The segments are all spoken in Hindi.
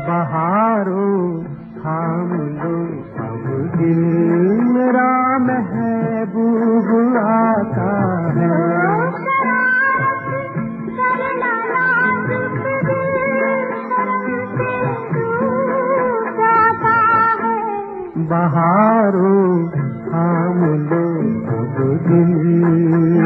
बहारो थाम लो अब दिल मेरा महबूब आता है। बहारो थाम लो अब दिल।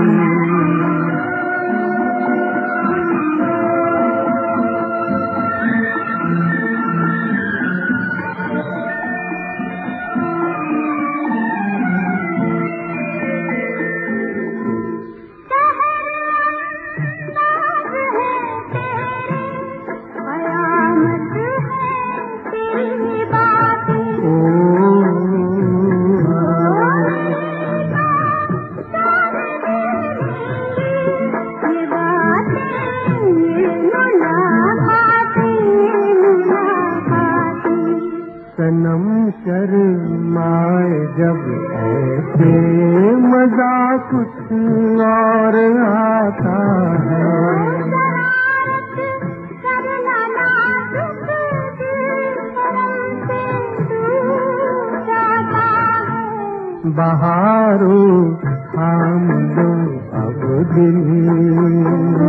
सनम शर्माए जब ऐसे मजा कुछ और आता है। बहारो थाम लो अब दिल।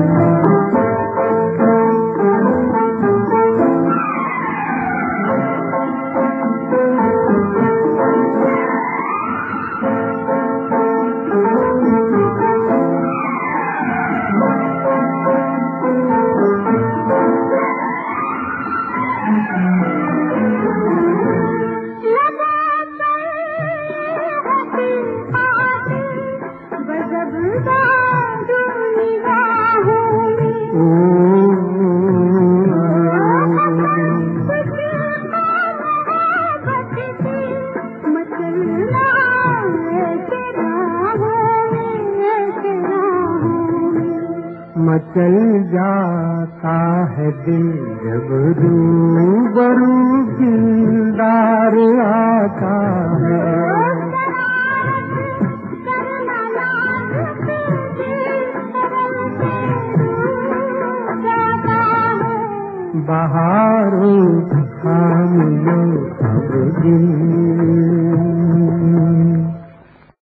मचल जाता है दिल जब रूबरू दिलदार आता है। बहारो थाम लो अब दिल।